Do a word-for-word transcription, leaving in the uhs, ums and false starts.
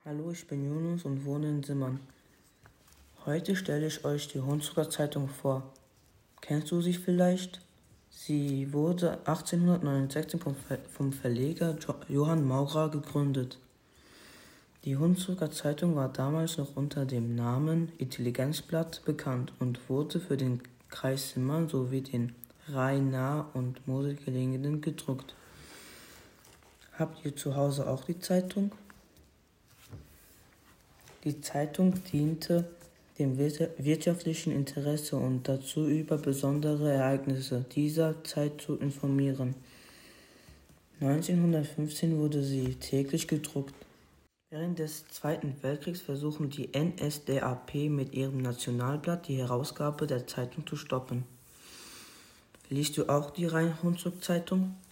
Hallo, ich bin Yunus und wohne in Simmern. Heute stelle ich euch die Hunsrücker Zeitung vor. Kennst du sie vielleicht? Sie wurde achtzehnhundertneunundsechzig vom Verleger Johann Maurer gegründet. Die Hunsrücker Zeitung war damals noch unter dem Namen Intelligenzblatt bekannt und wurde für den Kreis Simmern sowie den Rhein-Nahe- und Moselgegenden gedruckt. Habt ihr zu Hause auch die Zeitung? Die Zeitung diente dem wirtschaftlichen Interesse und dazu, über besondere Ereignisse dieser Zeit zu informieren. neunzehnhundertfünfzehn wurde sie täglich gedruckt. Während des Zweiten Weltkriegs versuchten die N S D A P mit ihrem Nationalblatt die Herausgabe der Zeitung zu stoppen. Liest du auch die Rhein-Hunsrück-Zeitung?